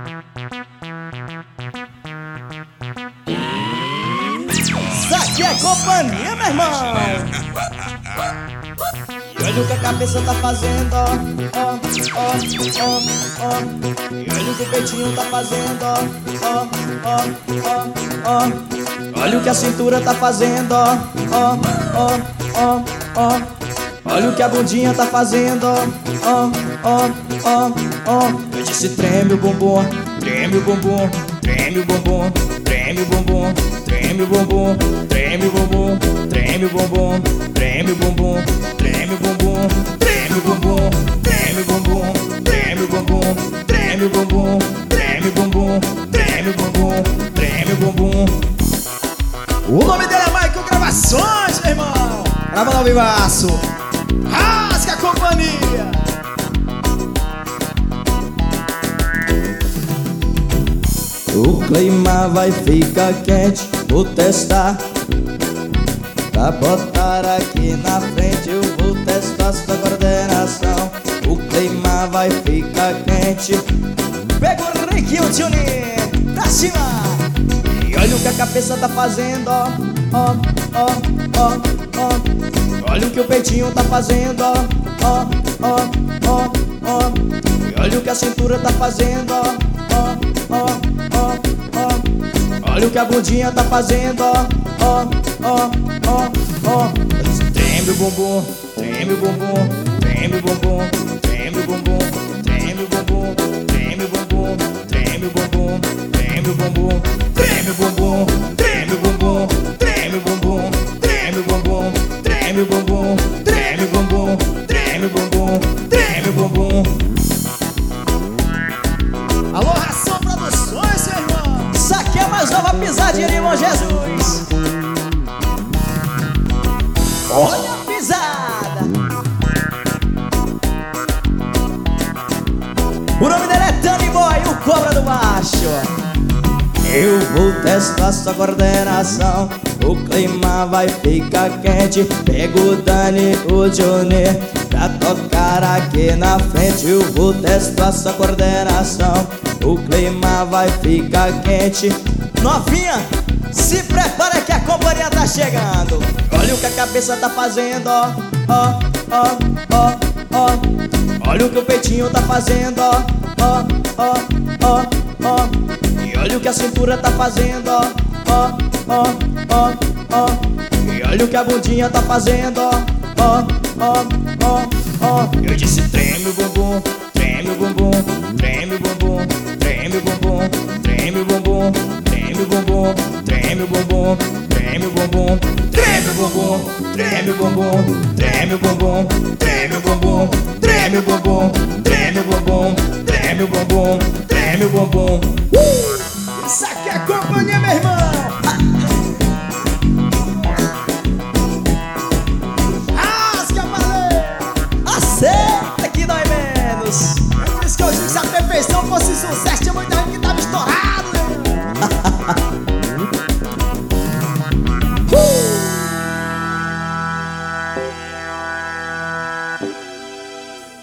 Isso aqui é companhia, meu irmão. E olha o que a cabeça tá fazendo, ó, ó, ó, ó, ó. E olha o que o peitinho tá fazendo, ó, ó, ó, ó, ó. Olha o que a cintura tá fazendo, ó, ó, ó, ó, ó. Olha o que a bundinha tá fazendo, ó, ó, ó, ó, ó. Eu disse treme o bumbum, treme o bumbum, treme o bumbum, treme o bumbum, treme o bumbum, treme o bumbum, treme o bumbum, treme o bumbum, treme o bumbum, treme o bumbum, treme o bumbum, treme o bumbum, treme o bumbum, treme o bumbum, treme o bumbum, treme o bumbum. O nome dele é Michael Gravações, meu irmão. Grava no vivaço. Rasga a companhia. O clima vai ficar quente, vou testar. Pra botar aqui na frente eu vou testar sua coordenação. O clima vai ficar quente. Pega o Rick e o Juninho, pra cima. E olha o que a cabeça tá fazendo, ó, ó, ó, ó, ó. Olha o que o peitinho tá fazendo, ó, ó, ó, ó, ó. E olha o que a cintura tá fazendo, ó, ó, ó, ó, ó. Olha o que a bundinha tá fazendo, ó, ó, ó, ó, ó. Treme o bumbum, treme o bumbum, treme o bumbum, treme o bumbum, treme o bumbum, treme o bumbum, treme o bumbum, treme o bumbum, treme o bumbum, treme o bumbum, treme o bumbum, treme o bumbum, treme o bumbum, treme o bumbum, treme o bumbum, treme o bumbum. Alô, Ração Produções, meu irmão. Isso aqui é mais nova pisadinha de irmão Jesus. Olha a pisada. O nome dele é Danny Boy, o cobra do baixo. Eu vou testar sua coordenação. O clima vai ficar quente. Pega o Dani, o Johnny, pra tocar aqui na frente. Eu vou testar sua coordenação. O clima vai ficar quente. Novinha, se prepara que a companhia tá chegando. Olha o que a cabeça tá fazendo, ó, ó, ó, ó, ó. Olha o que o peitinho tá fazendo, ó, ó, ó, ó, ó. E olha o que a cintura tá fazendo, ó, ó, ó, ó, ó. E olha o que a bundinha tá fazendo, ó, ó, ó, ó, ó. Eu disse treme o bumbum, treme o bumbum, treme o bumbum, treme o bumbum, treme o bumbum, treme o bumbum, treme o bumbum, treme o bumbum, treme o bumbum, treme o bumbum, treme o bumbum, treme o bumbum, treme o bumbum,